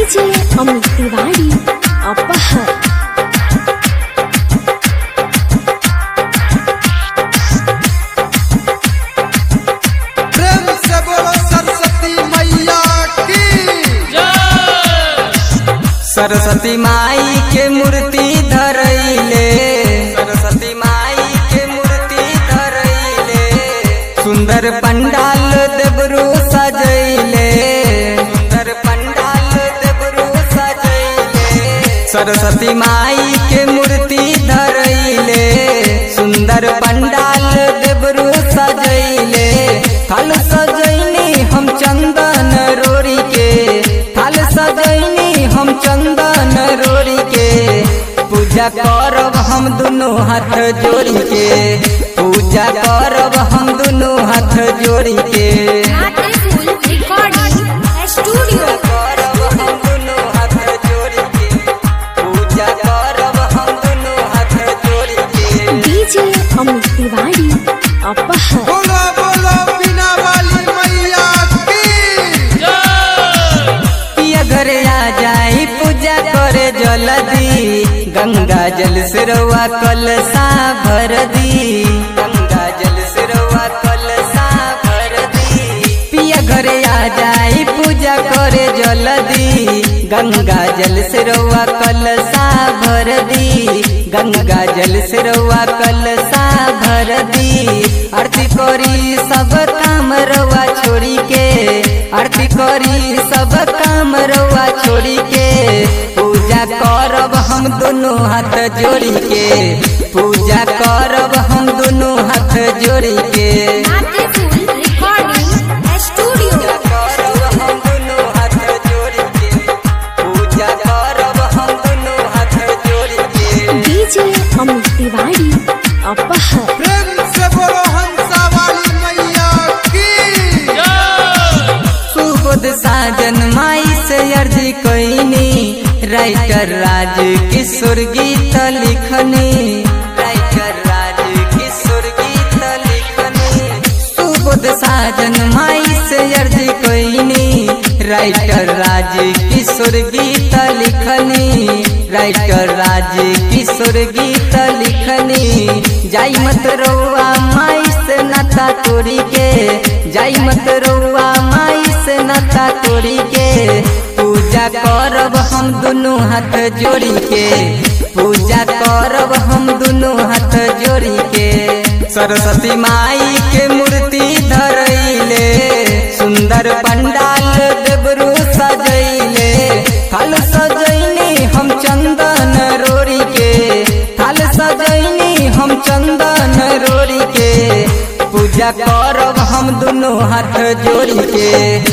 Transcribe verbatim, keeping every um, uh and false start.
DJ Amit Tiwari अपहर। प्रेम से बोलो सरस्वती मैया की सरस्वती माई के मूर्ति धरैले, सरस्वती माई के मूर्ति धरैले, सुंदर पंडाल देवरू सजैले, सुंदर पंडाल देवरू सजैले। सरस्वती माई के मूर्ति धरैले, सुंदर पंडाल देवरू सजैले। थाल सजैनी हम चंदन रोरी के, थाल सजैनी हम चंदन रोरी के, पूजा करब हम दुनू हाथ जोड़ी के, पूजा करब हम दुनू हाथ जोड़ी के। स्टूडियो करब हम दुनू हाथ जोड़ी के, पूजा करब हम दुनू हाथ जोड़ी के। डीजे अमित तिवारी अपहर। बोलो बोलो बिना वाली मैया की पिया घरे आ जाई पूजा करे जल्दी, गंगा जल सिरवा कलसा भर दी, गंगा जल सिरवा कलसा भर दी। पिया घरे आ जाई पूजा करे जल्दी, गंगा जल सिरवा कलसा भर दी, गंगा जल सिरवा कलसा भर दी। आरती करी सब काम रवा छोड़ी के, आरती करी सब काम रवा छोड़ी के, पूजा करब हम दोनों हाथ जोड़ी के, पूजा करब हम दोनों हाथ जोड़ी के। पूजा करब हम दोनों हाथ जोड़ी के, पूजा करब हम दोनों हाथ जोड़ी के। डीजे अमित तिवारी अपहर। प्रेम से बोलो हंसा वाली मैया की सुबोध साजन माई से अर्जी कैनी, राइटर राज किशोर गीत लिखनी, राइटर राज किशोर गीत लिखनी। सुबोध साजन माई से अर्जी कैनी, राइटर राज किशोर गीत लिखनी, राइटर राज किशोर गीत लिखनी। जाई मत रउआ माई से नाता तोड़ी के, जाई मत रउआ माई से नाता तोड़ी के, पूजा करब हम दोनों हाथ जोड़ी के, पूजा करब हम दोनों हाथ जोड़ी के। सरस्वती माई के मूर्ति धरैले, सुंदर पंडाल देवरू सजैले। थाल सजैनी हम चंदन रोरी के, थाल सजैनी हम चंदन रोरी के, पूजा करब हम दोनों हाथ जोड़ी के।